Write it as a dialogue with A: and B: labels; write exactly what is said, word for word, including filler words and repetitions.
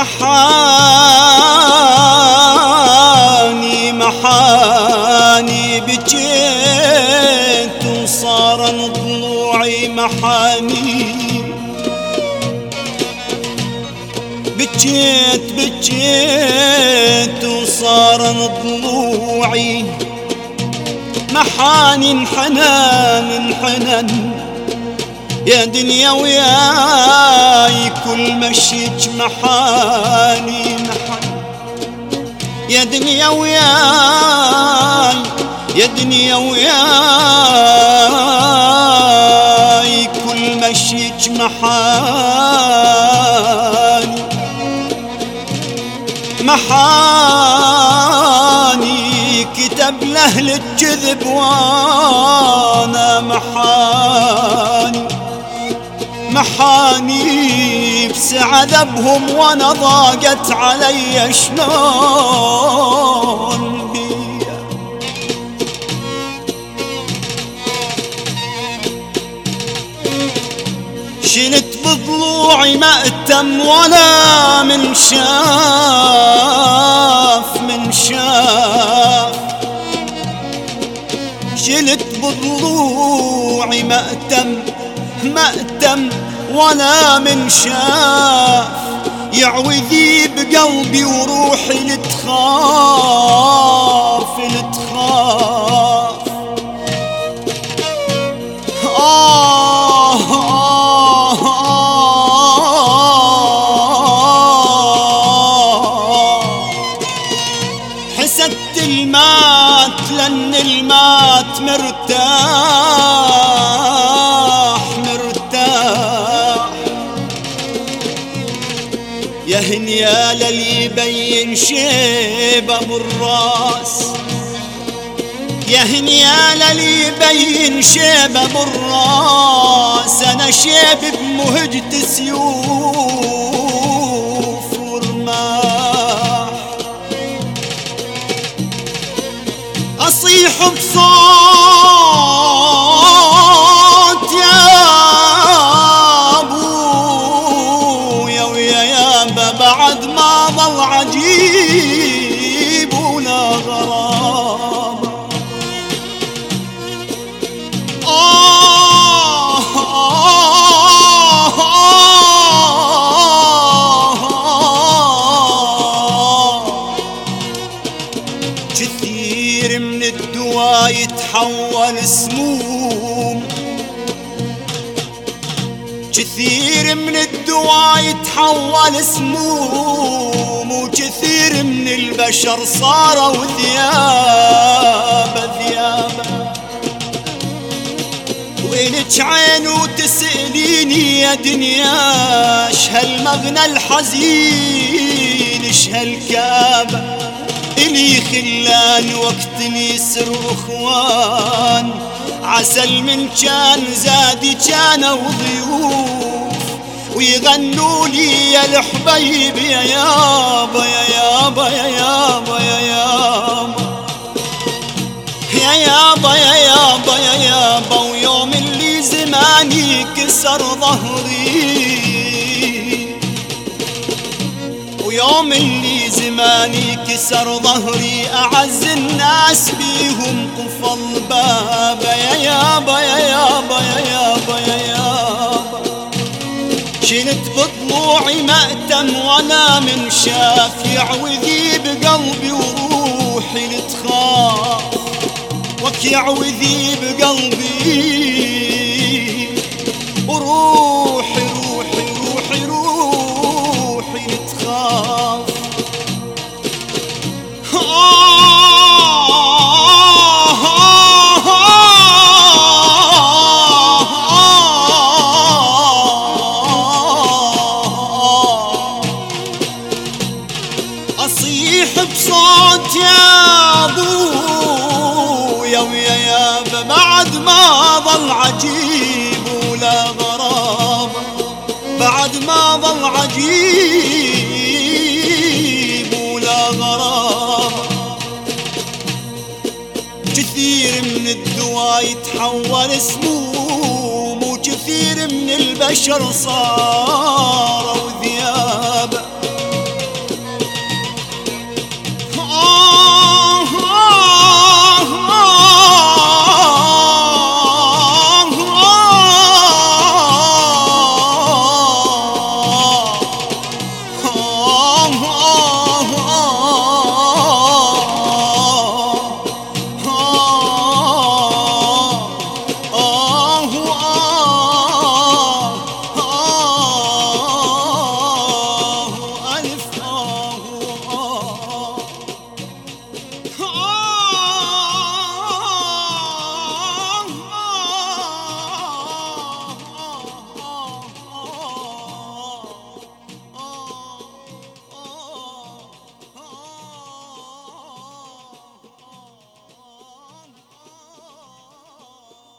A: محاني محاني بجيت وصار ضلوعي محاني بجيت بجيت وصار ضلوعي محاني انحنان انحنان يا دنيا وياي كل مشيك محاني محاني يا دنيا وياي يا دنيا وياي كل مشيك محاني محاني كتب لأهل الكذب وانا محاني محاني بسعذبهم وانا ضاقت علي شلون بيا شلت بضلوعي مأتم ولا من شاف من شاف شلت بضلوعي مأتم مأتم ولا من شاف يعوذي بقلبي وروحي لتخاف لتخاف آه آه آه حسدت المات لأن المات مرتاح يا هنيا للي يبين شيب ابو الراس يا هنيا للي يبين شيب ابو الراس انا شيب بمهجة سيوف ورماح اصيح بصوت يا بعد ما ظل عجيب ولا غرام آه آه آه كثير من الدواء يتحول سموم كثير من الدواء يتحول سموم وكثير من البشر صاروا ذيابه ذيابه وإلك عين وتسأليني يا دنيا اش هالمغنى الحزين اش هالكابه إلي خلان وقت اليسر واخوان عسل من كان زادي كانوا ضيوف ويغنوا لي يا الحبيب يا يابا يا يابا يا يابا يا يابا يا يابا يا يابا يا يابا ويوم اللي زماني كسر ظهري ويوم اللي زماني كسر ظهري أعز الناس بيهم قفل بابا يا يابا يا يابا يا يابا يا يابا شلت بضلوعي مأتم ولا من شاف يعوذي بقلبي وروحي لتخاف وك يعوذي بقلبي وروحي روحي روحي روحي لتخاف أصيح بصوت يا ابويا ويا يابا بعد ما ظل عجيب ولا غرابة بعد ما ظل عجيب ولا غرابة كثير من الدواء يتحول سموم وكثير من البشر صاروا